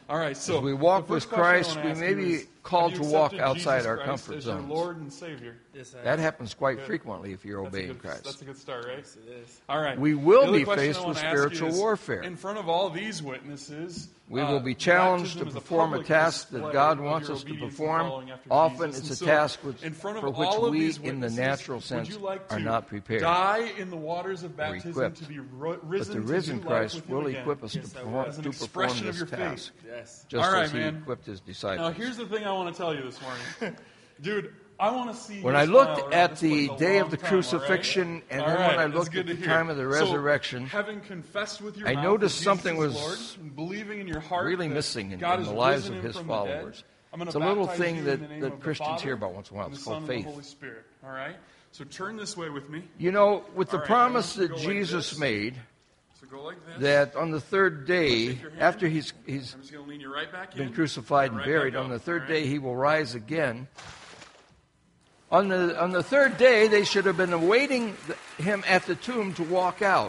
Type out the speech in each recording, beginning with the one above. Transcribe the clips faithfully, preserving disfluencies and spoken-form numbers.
All right, so as we walk the with first question I Christ, wanna we ask may you be is, called have to you walk accepted outside Jesus our Christ comfort as your zones. Lord and Savior? Yes, I That have. happens quite Good. frequently if you're That's a obeying good, Christ. That's a good start, right? Yes, it is. All right. We will The other be question faced I with wanna ask you spiritual is, warfare. In front of all these witnesses, We uh, will be challenged baptism to is a perform a public task that display God of wants your us to obedience and perform. following after Often Jesus. it's And a so, task which, in front of for which all of we, these in the witnesses, natural would sense, you like are to not prepared. die in the waters of baptism equipped. to be ro- But risen the to risen new life Christ with him will again? equip us Yes, to I perform, will. As an to expression perform of this your faith. task, Yes. just All right, as He man. equipped His Now, disciples. here's the thing I want to tell you this morning. Dude, I want to see When you I smile looked around at this the place a day long of the time, crucifixion, all right? and All then right, when I that's looked good at to the hear. time of the So, resurrection, having confessed with your I mouth noticed that something Jesus is was Lord, and believing in your heart really that missing in, God in has the lives risen of him His from the dead, followers. I'm gonna It's a little baptize thing you that, in the name that of the Christians Father, hear about once in a while. and It's the Son, called and the faith. Holy Spirit. All right? So turn this way with me. You know, with the All right, promise I want that you to go like Jesus this. made, So go like this. that on the third day, Take your hand. after He's, he's I'm just going to lean you right back in. been crucified and Right buried, back on up, the third all right? day He will rise again. On the, on the third day, they should have been awaiting the, Him at the tomb to walk out.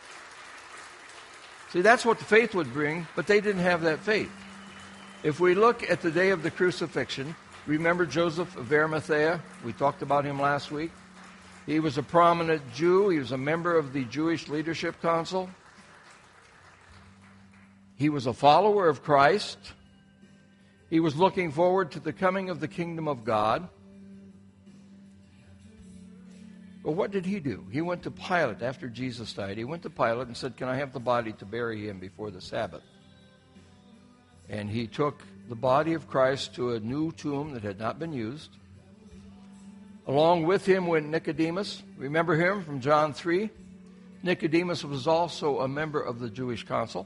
See, that's what the faith would bring, but they didn't have that faith. If we look at the day of the crucifixion, remember Joseph of Arimathea? We talked about him last week. He was a prominent Jew. He was a member of the Jewish Leadership Council. He was a follower of Christ. He was looking forward to the coming of the kingdom of God. But what did he do? He went to Pilate after Jesus died. He went to Pilate and said, "Can I have the body to bury him before the Sabbath?" And he took the body of Christ to a new tomb that had not been used. Along with him went Nicodemus. Remember him from John three? Nicodemus was also a member of the Jewish council.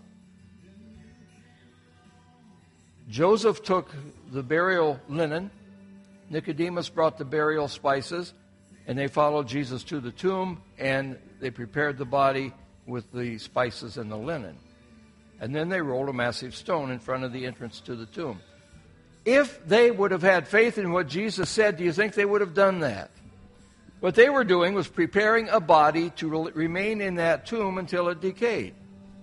Joseph took the burial linen. Nicodemus brought the burial spices. And they followed Jesus to the tomb, and they prepared the body with the spices and the linen. And then they rolled a massive stone in front of the entrance to the tomb. If they would have had faith in what Jesus said, do you think they would have done that? What they were doing was preparing a body to re- remain in that tomb until it decayed.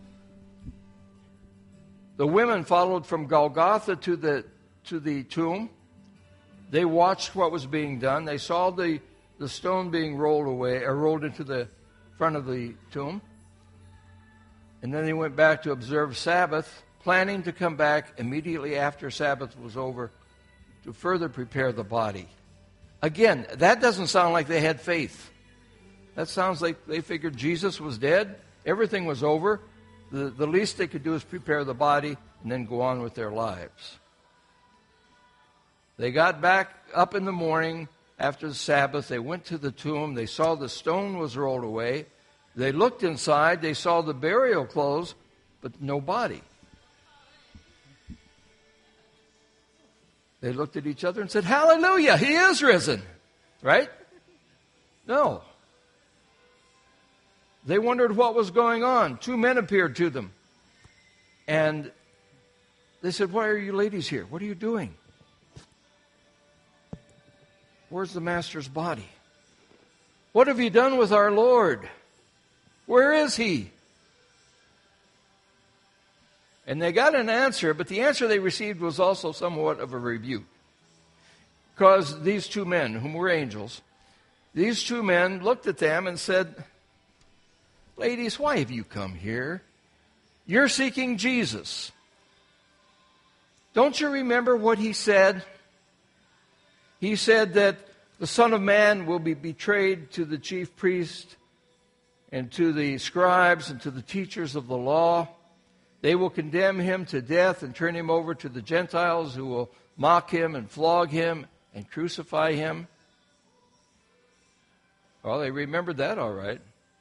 The women followed from Golgotha to the, to the tomb. They watched what was being done. They saw the the stone being rolled away, or rolled into the front of the tomb. And then they went back to observe Sabbath, planning to come back immediately after Sabbath was over to further prepare the body. Again, that doesn't sound like they had faith. That sounds like they figured Jesus was dead, everything was over. The, the least they could do is prepare the body and then go on with their lives. They got back up in the morning after the Sabbath. They went to the tomb. They saw the stone was rolled away. They looked inside. They saw the burial clothes, but no body. They looked at each other and said, "Hallelujah, He is risen." Right? No. They wondered what was going on. Two men appeared to them. And they said, "Why are you ladies here? What are you doing? Where's the Master's body? What have you done with our Lord? Where is He?" And they got an answer, but the answer they received was also somewhat of a rebuke. Because these two men, whom were angels, these two men looked at them and said, "Ladies, why have you come here? You're seeking Jesus. Don't you remember what He said? He said that the Son of Man will be betrayed to the chief priest and to the scribes and to the teachers of the law. They will condemn Him to death and turn Him over to the Gentiles, who will mock Him and flog Him and crucify Him." Well, they remembered that all right.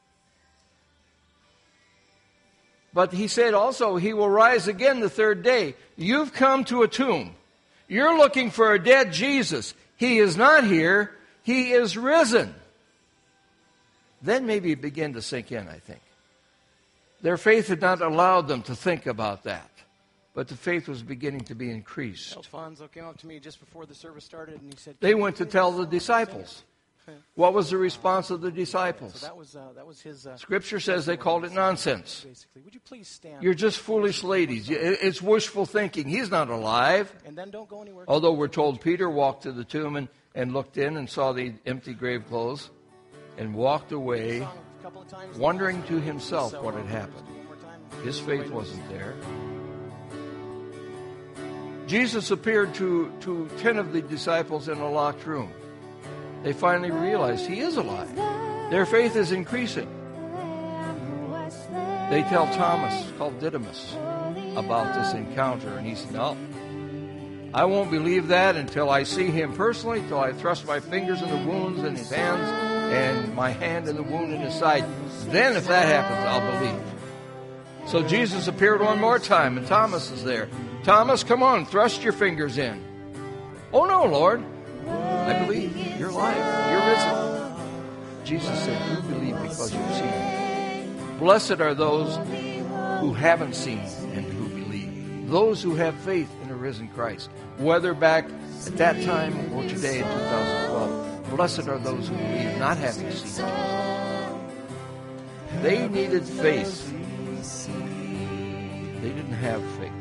But He said also, He will rise again the third day. You've come to a tomb. You're looking for a dead Jesus. He is not here. He is risen. Then maybe it began to sink in, I think. Their faith had not allowed them to think about that. But the faith was beginning to be increased. Alfonso came up to me just before the service started, and he said, They went to tell the disciples. What was the response of the disciples? So that was uh, that was his. Uh, Scripture says they called it nonsense. Basically, would you please stand? You're just foolish ladies. It's wishful thinking. He's not alive. And then don't go anywhere. Although we're told Peter walked to the tomb and, and looked in and saw the empty grave clothes and walked away, wondering to himself what had happened. His faith wasn't there. Jesus appeared to, to ten of the disciples in a locked room. They finally realized he is alive. Their faith is increasing. They tell Thomas, called Didymus, about this encounter, and he said, no, I won't believe that until I see him personally, until I thrust my fingers in the wounds in his hands and my hand in the wound in his side. Then if that happens, I'll believe. So Jesus appeared one more time, and Thomas is there. Thomas, come on, thrust your fingers in. Oh no, Lord, I believe. You're alive. You're risen. Jesus said, you believe because you've seen it. Blessed are those who haven't seen and who believe. Those who have faith in a risen Christ. Whether back at that time or today in two thousand twelve. Blessed are those who believe, not having seen Jesus. They needed faith. They didn't have faith.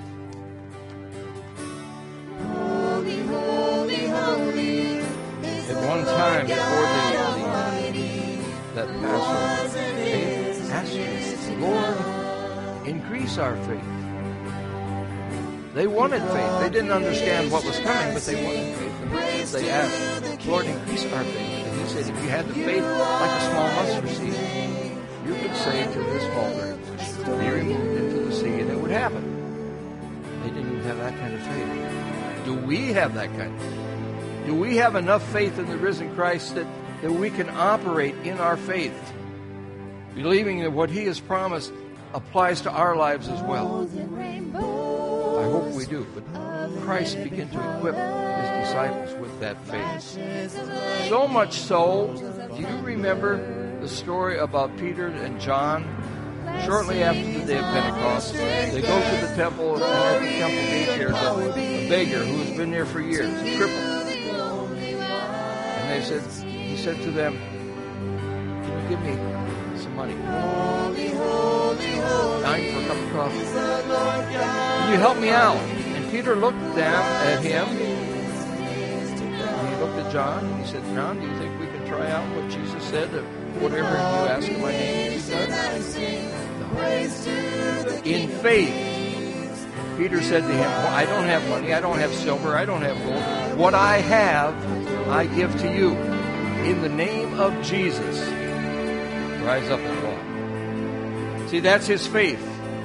Holy, holy, holy. At one time, before the, the, that Passover, they asked you, Lord, increase our faith. They wanted faith. They didn't understand what was coming, but they wanted faith. And they asked, Lord, increase our faith. And he said, if you had the faith like a small mustard seed, you could say to this boulder, be removed into the sea, and it would happen. They didn't even have that kind of faith. Do we have that kind of faith? Do we have enough faith in the risen Christ that, that we can operate in our faith, believing that what he has promised applies to our lives as well? I hope we do, but Christ began to equip his disciples with that faith. So much so, do you remember the story about Peter and John? Shortly after the day of Pentecost, they go to the temple, and at the temple gate there's a, a beggar who has been there for years, a cripple. And they said, he said to them, can you give me some money? Nine for a cup of coffee. Can you help me out? And Peter looked down at him, and he looked at John, and he said, John, do you think we can try out what Jesus said, that whatever you ask in my name, you done? In faith, Peter said to him, well, I don't have money, I don't have silver, I don't have gold. What I have, I give to you. In the name of Jesus, rise up and walk. See, that's his faith.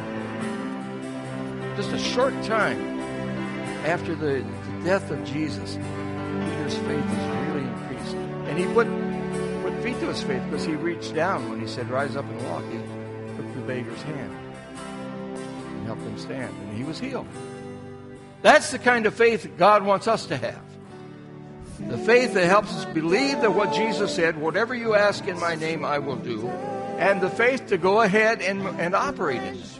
Just a short time after the, the death of Jesus, Peter's faith is really increased. And he put, put feet to his faith because he reached down when he said, rise up and walk. He took the beggar's hand and helped him stand. And he was healed. That's the kind of faith that God wants us to have. The faith that helps us believe that what Jesus said, whatever you ask in my name, I will do. And the faith to go ahead and, and operate in it.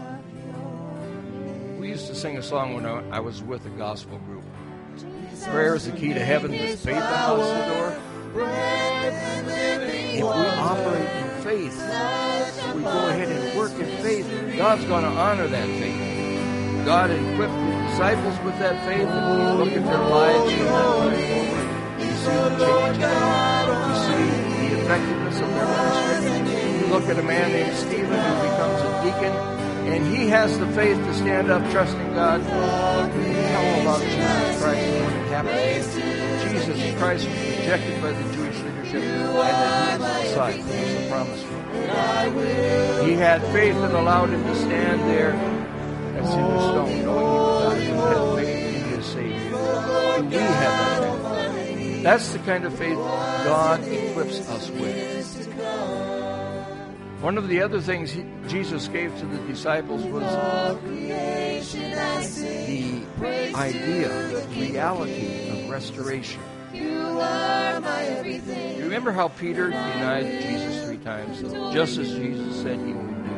We used to sing a song when I, I was with a gospel group. Prayer is the key to heaven, but faith unlocks the door. If we operate in faith, if we go ahead and work in faith, God's going to honor that faith. God equipped the disciples with that faith, and we look at their lives from that time forward. You see the change. You see the effectiveness of their ministry. You look at a man named Stephen who becomes a deacon, and he has the faith to stand up trusting God. We tell about Jesus Christ and what had happened. Jesus Christ was rejected by the Jewish leadership, and that he was the Messiah. He was the promised one. He had faith that allowed him to stand there at Cinder Stone, knowing he would die. He had faith in his Savior. And we have that faith. That's the kind of faith God equips us with. One of the other things he, Jesus gave to the disciples was the idea, the reality of restoration. You remember how Peter denied Jesus three times, just as Jesus said he would do?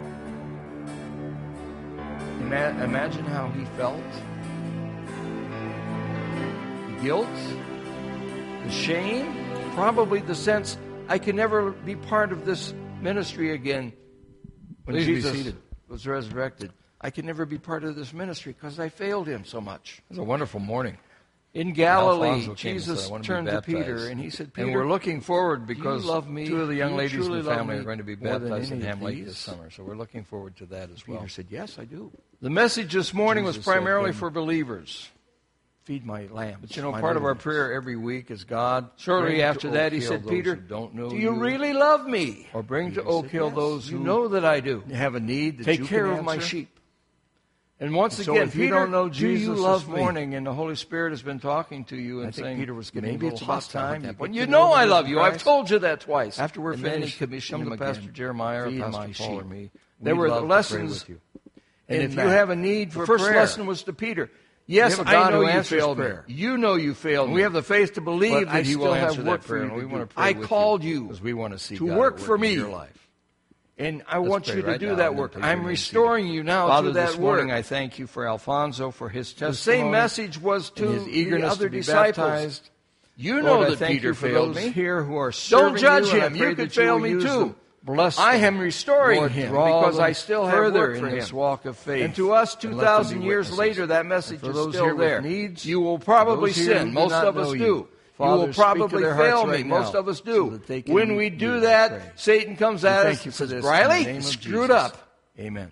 Ima- imagine how he felt. The guilt, the shame, probably the sense I can never be part of this ministry again. When Please be Jesus seated. was resurrected, I can never be part of this ministry because I failed him so much. It was a wonderful morning. In Galilee, Alfonso came and Jesus said, "I want to be turned to baptized." Peter and he said, Peter, And we're looking forward do you because love me? two of the young Do you ladies in truly the love family me are going to be more than baptized in any of Ham Lake these? this summer. So we're looking forward to that as well. Peter said, yes, I do. The message this morning Jesus was said, primarily "Then for believers. Feed my lambs. But you know, my part of our lambs." prayer every week is God. Shortly bring after to that, Oak he Hill said, those Peter, who don't know do you you, really love me? or bring to Peter Oak said, Hill yes. those You who know that I do. have a need that Take you care can of my answer?" sheep. And once And so again, if you Peter, don't know do you Jesus love this me? morning and the Holy Spirit has been talking to you and I think saying, Peter was getting maybe a it's little about hostile at time. that You, point. you You know know I the love risen you. I've Christ. told you that twice. After we're and then finished, he commissioned come to again. Pastor Jeremiah or Feed Pastor my Paul or sheep. me. There We'd were love to lessons pray with you. in And if that. you have a need for The first prayer, lesson was to Peter. Yes, we have a I God know who you answers failed prayer. me. You know you failed And me. we have the faith to believe But that I he still will have answer work that for prayer, you and to we do. want to pray I with called you you because we want to see to God work at for in me. your life. And I Let's want pray you to right do now that and then work. please I'm remain restoring you now Father, to that this morning work. I thank you for Alfonso for his The testimony. same message was to and his eagerness the other to be disciples. baptized. You know Lord, I that thank Peter you for failed those me. here who are serving Don't judge you, and I him. pray You could that fail will me use too. them. Bless I them. am restoring Lord, him draw because them I still have further work in for this him. walk of faith. And to us, and two let them thousand be years witnesses. later, that message And for is those still here with there. needs, You will probably those here who sin. do Most not of us know do. you, You Father, will speak to probably their hearts fail me. right Most now of us so do. that they can When meet we you, do I that, pray. Satan comes We at thank us you and for says, this in Briley, the name of screwed Jesus. up. Amen.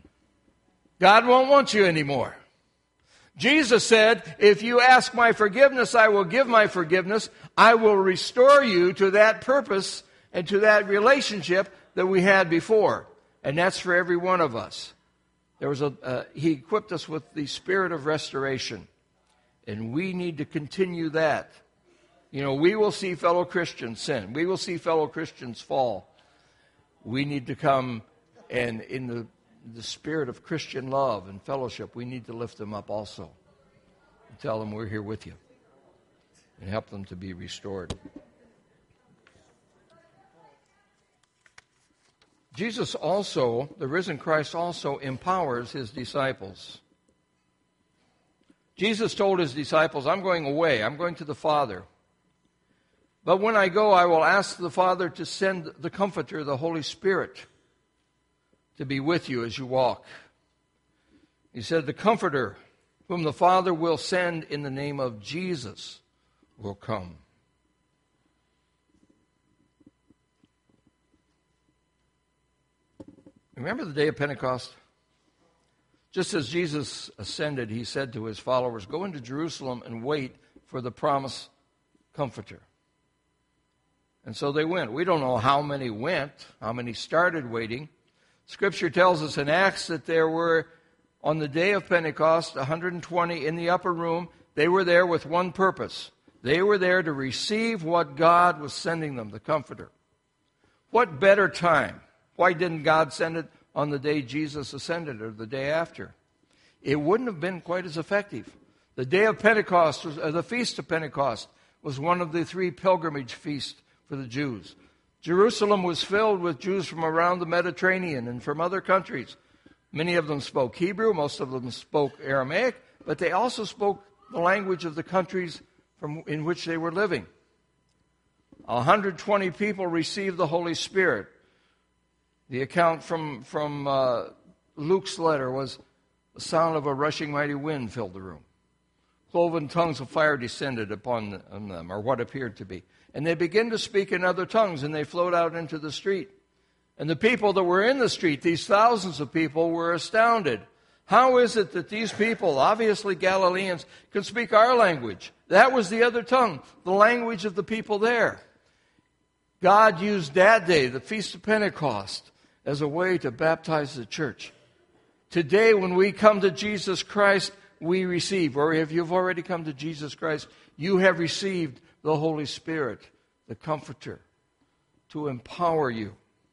God won't want you anymore. Jesus said, if you ask my forgiveness, I will give my forgiveness. I will restore you to that purpose and to that relationship that we had before. And that's for every one of us. There was a, uh, he equipped us with the spirit of restoration. And we need to continue that. You know, we will see fellow Christians sin. We will see fellow Christians fall. We need to come and in the the spirit of Christian love and fellowship, we need to lift them up also. And tell them we're here with you. And help them to be restored. Jesus also, the risen Christ also empowers his disciples. Jesus told his disciples, I'm going away. I'm going to the Father. But when I go, I will ask the Father to send the Comforter, the Holy Spirit, to be with you as you walk. He said, the Comforter, whom the Father will send in the name of Jesus, will come. Remember the day of Pentecost? Just as Jesus ascended, he said to his followers, go into Jerusalem and wait for the promised Comforter. And so they went. We don't know how many went, how many started waiting. Scripture tells us in Acts that there were, on the day of Pentecost, one hundred twenty in the upper room. They were there with one purpose. They were there to receive what God was sending them, the Comforter. What better time? Why didn't God send it on the day Jesus ascended or the day after? It wouldn't have been quite as effective. The day of Pentecost, was, uh, the Feast of Pentecost, was one of the three pilgrimage feasts for the Jews. Jerusalem was filled with Jews from around the Mediterranean and from other countries. Many of them spoke Hebrew, most of them spoke Aramaic, but they also spoke the language of the countries from in which they were living. one hundred twenty people received the Holy Spirit. The account from, from uh, Luke's letter was the sound of a rushing mighty wind filled the room. Cloven tongues of fire descended upon them, or what appeared to be. And they began to speak in other tongues, and they flowed out into the street. And the people that were in the street, these thousands of people, were astounded. How is it that these people, obviously Galileans, can speak our language? That was the other tongue, the language of the people there. God used that day, the Feast of Pentecost, as a way to baptize the church. Today, when we come to Jesus Christ, we receive, or if you've already come to Jesus Christ, you have received the Holy Spirit, the Comforter, to empower you.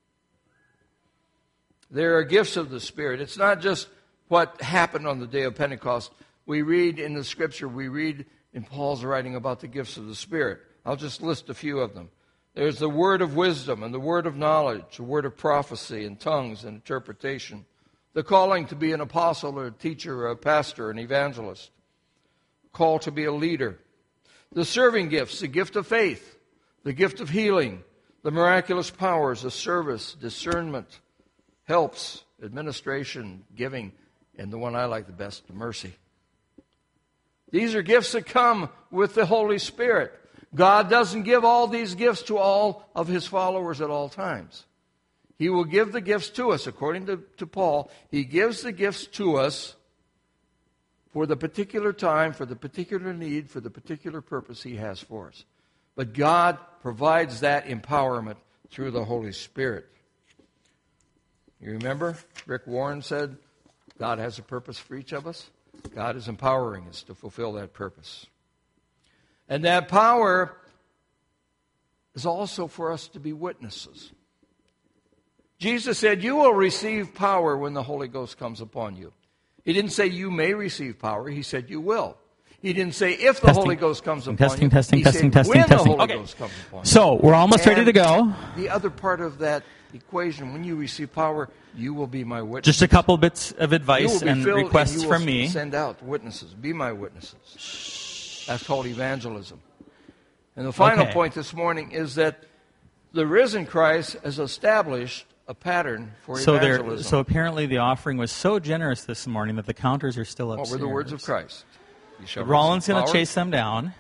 There are gifts of the Spirit. It's not just what happened on the day of Pentecost. We read in the Scripture, we read in Paul's writing about the gifts of the Spirit. I'll just list a few of them. There's the word of wisdom and the word of knowledge, the word of prophecy and tongues and interpretation, the calling to be an apostle or a teacher or a pastor, an evangelist, call to be a leader, the serving gifts, the gift of faith, the gift of healing, the miraculous powers, the service, discernment, helps, administration, giving, and the one I like the best, the mercy. These are gifts that come with the Holy Spirit. God doesn't give all these gifts to all of His followers at all times. He will give the gifts to us. According to, to Paul, He gives the gifts to us for the particular time, for the particular need, for the particular purpose He has for us. But God provides that empowerment through the Holy Spirit. You remember, Rick Warren said, God has a purpose for each of us. God is empowering us to fulfill that purpose. And that power is also for us to be witnesses. Jesus said, you will receive power when the Holy Ghost comes upon you. He didn't say you may receive power. He said you will. He didn't say if the testing. Holy Ghost comes upon testing, you. Testing, he testing, said testing, when testing. the Holy Okay. Ghost comes upon you. So we're almost ready And to go. The other part of that equation, when you receive power, you will be my witness. Just a couple bits of You will advice be and filled requests and you will from me. Send out witnesses. Be my witnesses. That's called evangelism. And the final Okay. point this morning is that the risen Christ has established a pattern for So there, evangelism. so apparently the offering was so generous this morning that the counters are still What upstairs. were the words of Christ? You shall Roland's receive going to power. chase them down.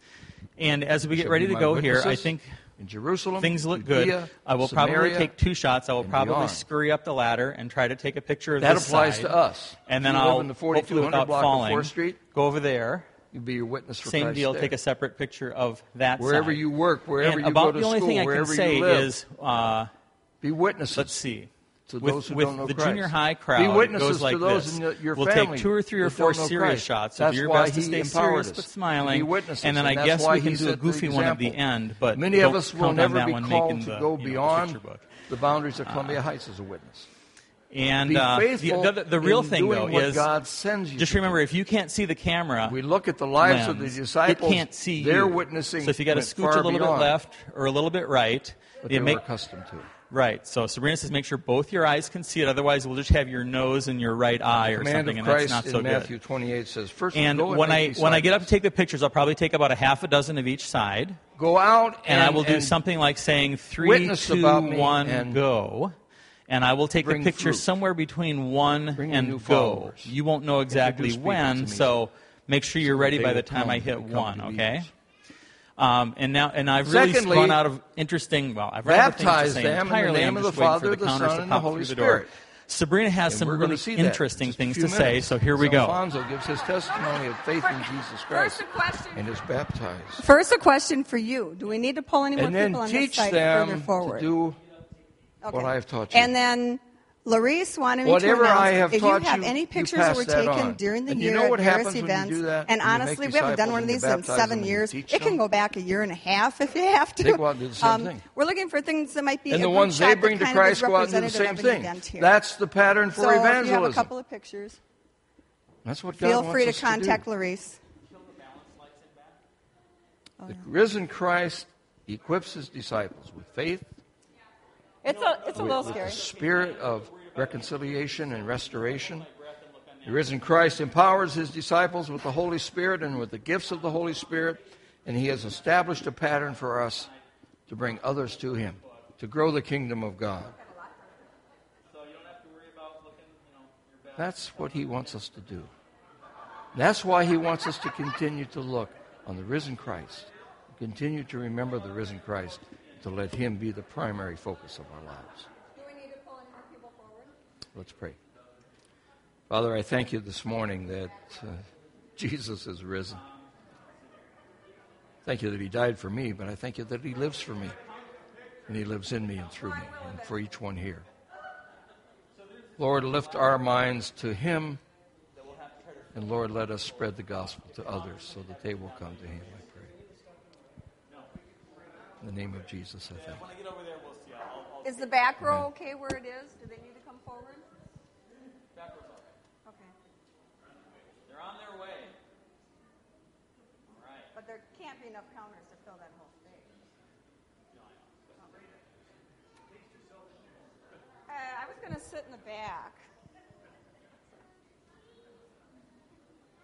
And as we You get shall ready be to my go here, I witnesses think in Jerusalem, things look Judea, good. I will Samaria, probably take two shots. I will and probably beyond. scurry up the ladder and try to take a picture of That this applies side. to us. And then You live I'll, in the hopefully forty-two hundred without block of falling, fourth Street. go over there. You be a witness for Same Christ deal, there. take a separate picture of that Wherever side. you work, wherever and you about go to the only school, thing I can wherever say you live, is, uh, be witnesses. let's see. To with those who with don't know the Christ. junior high Be crowd, it witnesses goes like to those this. in your- your we'll family take two or three or that four don't know serious Christ. shots. So That's do your why best to he stay empowered serious us but to smiling. be witnesses, and then and I that's guess why we he can do a set the goofy one at the example. end, but Many don't of us will count on never that be one called making to the, go you know, the beyond picture book. the boundaries of Columbia Heights as a witness. And Be uh, faithful the, the, the real in thing, doing though, what is God sends you just to remember, do. if you can't see the camera, We look at the lives of the lens, disciples. it can't see Their you. witnessing So if you got to went scooch far a little beyond bit left or a little bit right, what you they make were accustomed to. right. So Sabrina says, make sure both your eyes can see it. Otherwise, we'll just have your nose and your right eye or Command something, of and Christ that's not so in good. Matthew twenty-eight says, first And go and when I make when I get up to disciples. take the pictures, I'll probably take about a half a dozen of each side, Go out and, and I will do and something like saying three, witness two, about me one, and go. And I will take the bring picture fruit. somewhere between one Bring in and new go. followers. You won't know exactly Introduce people when, to me. so make sure you're So that ready they by will the time come I and hit become one. believers. Okay. Um, and now, and I've really Secondly, run out of interesting. Well, I've run out of things baptize to say them in the entirely. name I'm of just the waiting Father, for the the counters Son, to and the pop Holy through the door. Spirit. Sabrina has And some we're really going to see that interesting in just a things few to say, minutes. so here we As go. Alfonso gives his testimony of faith in Jesus Christ First a question. and is baptized. First, a question for you. Do we need to pull any more And then people on teach this side them further to forward? do Okay. what I have taught you. And then Larice wanted me Whatever to announce I have if taught you have you, any you pictures pass that were that taken on. during the And you year know what at various happens when you events. do that? And You make honestly, we haven't done disciples one of and you these in baptize seven them and you years. teach It can them. go back a year and a half if you have to. They go out and do the same Um, thing. We're looking for things that might be And a the group ones shot they that bring to kind of is Christ go out and do the same representative of an thing. event here. That's the pattern for so if evangelism. you have a couple of pictures, That's what God feel wants free to us contact do. Larice. The risen Christ equips his disciples with faith, It's a, it's a little with scary. the spirit of reconciliation and restoration. The risen Christ empowers his disciples with the Holy Spirit and with the gifts of the Holy Spirit, and he has established a pattern for us to bring others to him, to grow the kingdom of God. That's what he wants us to do. That's why he wants us to continue to look on the risen Christ, continue to remember the risen Christ, to let him be the primary focus of our lives. Do we need to pull any more people forward? Let's pray. Father, I thank you this morning that uh, Jesus is risen. Thank you that he died for me, but I thank you that he lives for me. And he lives in me and through me and for each one here. Lord, lift our minds to him. And Lord, let us spread the gospel to others so that they will come to him, I pray. In the name of Jesus, I thank you. Is the back row okay where it is? Do they need to come forward? Okay. They're on their way. But there can't be enough counters to fill that whole stage. Uh, I was going to sit in the back.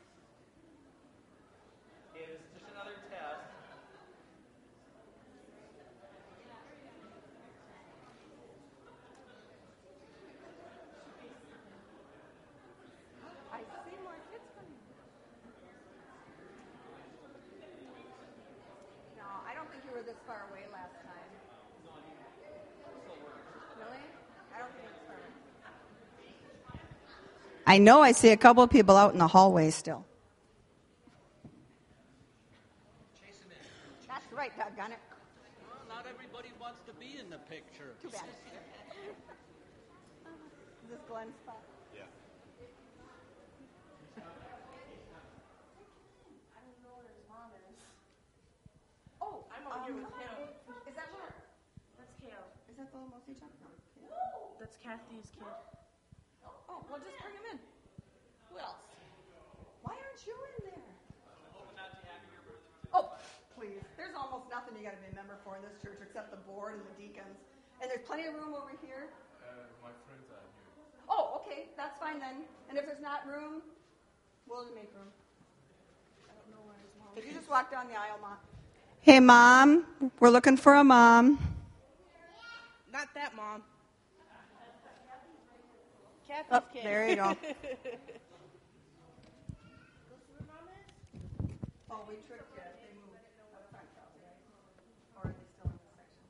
Okay, this is just another test. as far away last time. Really? I don't think it's far away. I know I see a couple of people out in the hallway still. That's right, doggone it. Well, not everybody wants to be in the picture. Too bad. Is this Glenn's spot? Yeah. I don't know where his mom is. Oh, I'm over here with him. Is that her? That's Kale. Is that the little mostly chunk? No. That's Kathy's kid. Oh, well, just bring him in. Who else? Why aren't you in there? Oh, please. There's almost nothing you got to be a member for in this church except the board and the deacons. And there's plenty of room over here. Uh, my friends are here. Oh, okay. That's fine then. And if there's not room, we'll make room. I don't know where his mom is. If you just walk down the aisle, Mom. Hey, Mom, we're looking for a mom. Not that mom. Kathy's Oh, kid. there you go. Oh, we tricked you. They moved up front probably, right? Or are they still in this section?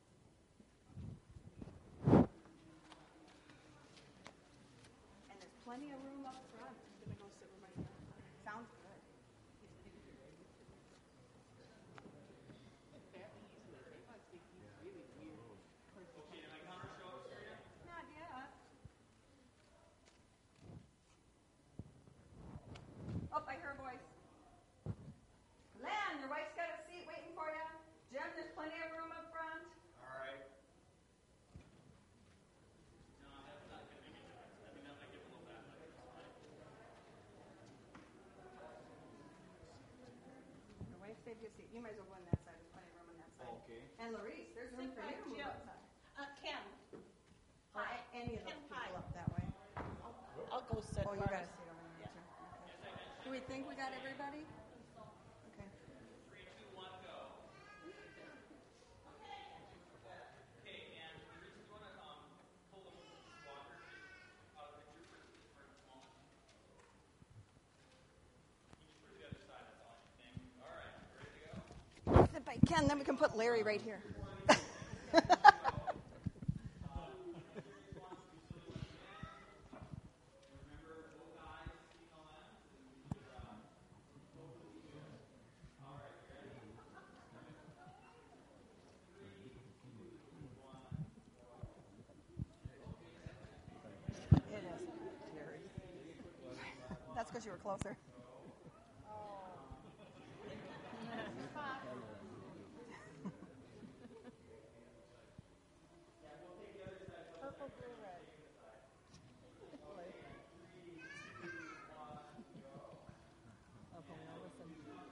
And there's plenty of room up front. I'm gonna go sit with my grandpa. Sounds good. Not yet. Oh, I hear a voice. Len, your wife's got a seat waiting for you. Jim, there's plenty of room up front. All right. Your wife saved you a seat. You might as well go on that side. There's plenty of room on that side. Okay. And Larice, there's room for you to move outside. Uh, Ken. Hi. Any of those Ken, people hi. up that way. I'll go sit. Oh, you got a first. seat over there, too. Okay. Do we think we got everybody? Okay. If I can, then we can put Larry right here. It is. That's because you were closer. Purple, blue, red. Okay, now listen.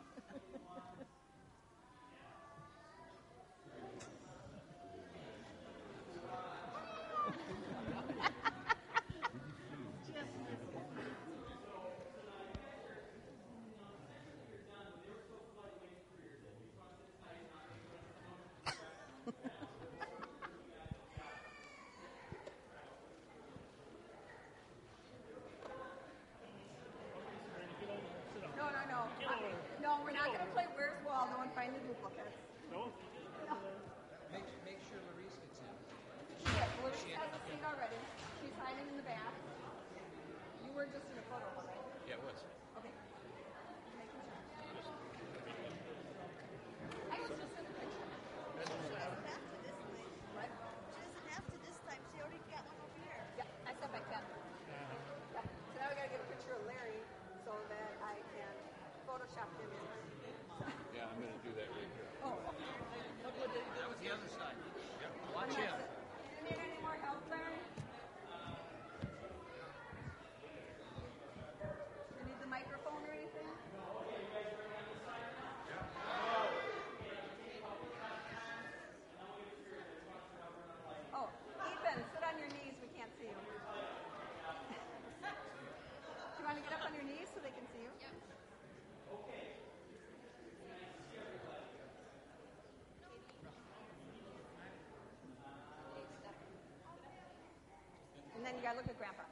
No, no, no. No, we're not going to play Where's Waldo and find the duplicates. No? Make, make sure Larice gets in. She is. Larice has a seat already. She's hiding in the back. You were just in a photo, right? Yeah, what's Okay. Making sure. I was just in a picture. What? Yeah, I said I can. Yeah. So now we got to get a picture of Larry so that I can Photoshop him in. Yeah, I'm going to do that right here. Oh, That was the other side. Yep. Watch okay. him. Do you need any more help, Larry? You need the microphone or anything? Oh, Ethan, sit on your knees. We can't see you. Do you want to get up on your knees so they can see you? Yep. And then you gotta look at Grandpa.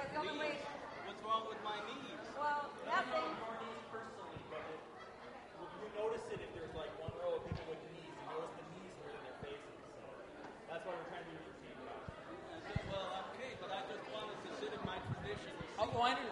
Like, come and wait. What's wrong with my knees? Well, nothing. personally, but it, you notice it if there's like one row of people with knees. You notice the knees more than their faces. So that's why we're trying to do your routine. Well, okay, but I just wanted to sit in my tradition. Oh, I